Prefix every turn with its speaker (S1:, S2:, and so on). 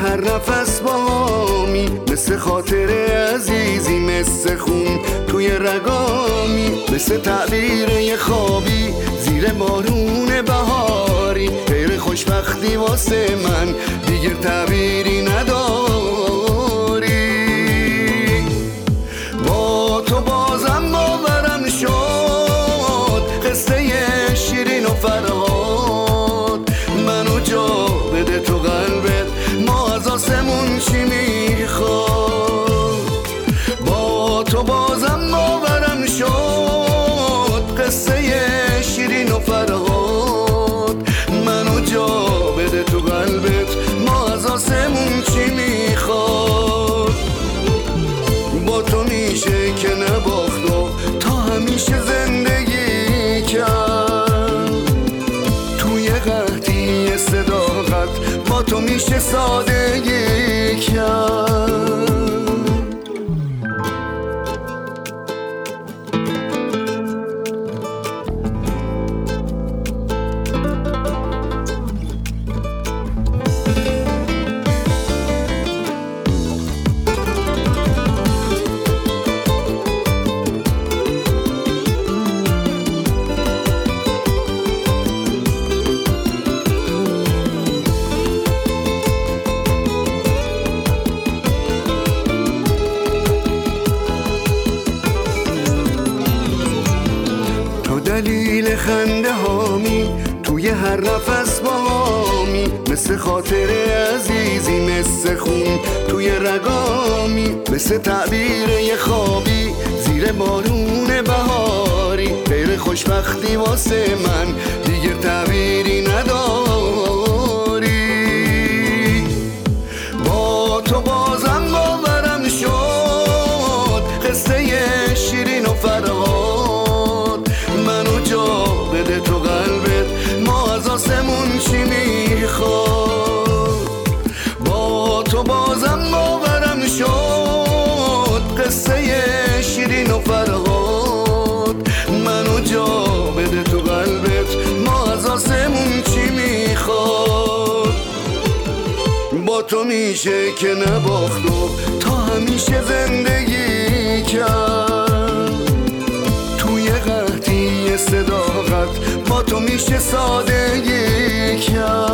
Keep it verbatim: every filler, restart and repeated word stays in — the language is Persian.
S1: هر نفس بامی، مثل خاطر عزیزی، مثل خون توی رگامی، مثل تعبیر یه خوابی زیر بارون بهاری. غیر خوشبختی واسه من دیگه تعبیری نداری. با تو بازم باورم شد قصه شیرین و فرهاد. منو جا بده تو قلبت، ما از آسمون چی میخواد. با تو بازم باورم شد قصه شیرین و فرهاد. منو جا بده تو قلبت، ما از آسمون چی میخواد. با تو میشه که نباخت و تا همیشه زندگی کرد. توی قحطی صداقت با تو میشه سادگی کرد. دلیل خنده هامی، توی هر نفس بامی، مثل خاطر عزیزی، مثل خون توی رگامی، مثل تعبیر یه خوابی زیر بارون بهاری. غیر خوشبختی واسه من دیگه تعبیری نداری. با تو بازم باورم شد قصه شیرین و فرهاد. منو جا بده تو قلبت، ما از آسمون چی میخواد. با تو بازم باورم شد قصه شیرین و فرهاد. منو جا بده تو قلبت، ما از آسمون چی میخواد. با تو میشه که نباخت و تا همیشه زندگی کرد. توی قحطی صداقت با تو میشه سادگی کرد.